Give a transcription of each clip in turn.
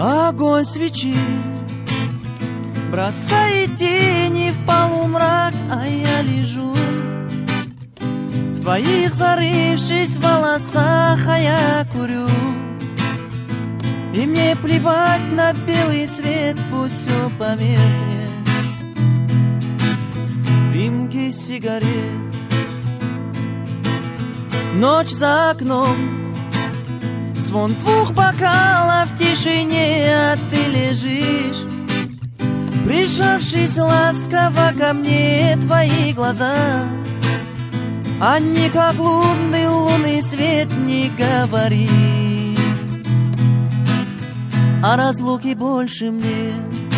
Огонь свечи бросает тени в полумрак, а я лежу в твоих зарывшись волосах, а я курю. И мне плевать на белый свет, пусть все померкнет. Дымки сигарет, ночь за окном, звон двух бокалов в тишине, а ты лежишь, прижавшись ласково ко мне. Твои глаза, они как лунный свет, не говори о разлуке больше мне.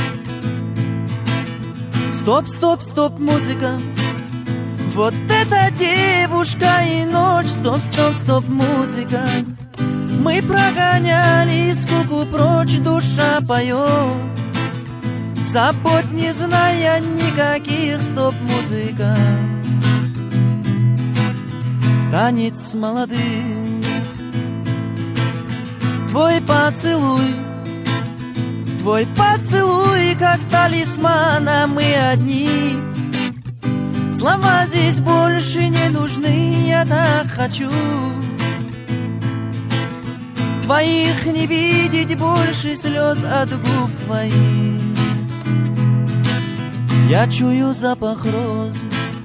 Стоп, стоп, стоп, музыка, вот эта девушка и ночь. Стоп, стоп, стоп, музыка, мы прогоняли скуку прочь, душа поет, забот не зная никаких. Стоп, музыка, танец молодых, твой поцелуй, твой поцелуй, как талисман, а мы одни. Слова здесь больше не нужны, я так хочу твоих не видеть больше слез от губ твоих. Я чую запах роз.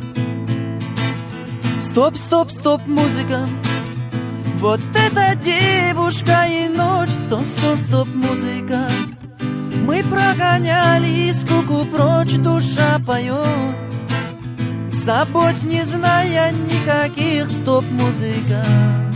Стоп, стоп, стоп, музыка, вот эта девушка и ночь. Стоп, стоп, стоп, музыка, мы прогоняли скуку прочь, душа поет, забот не зная никаких. Стоп, музыка.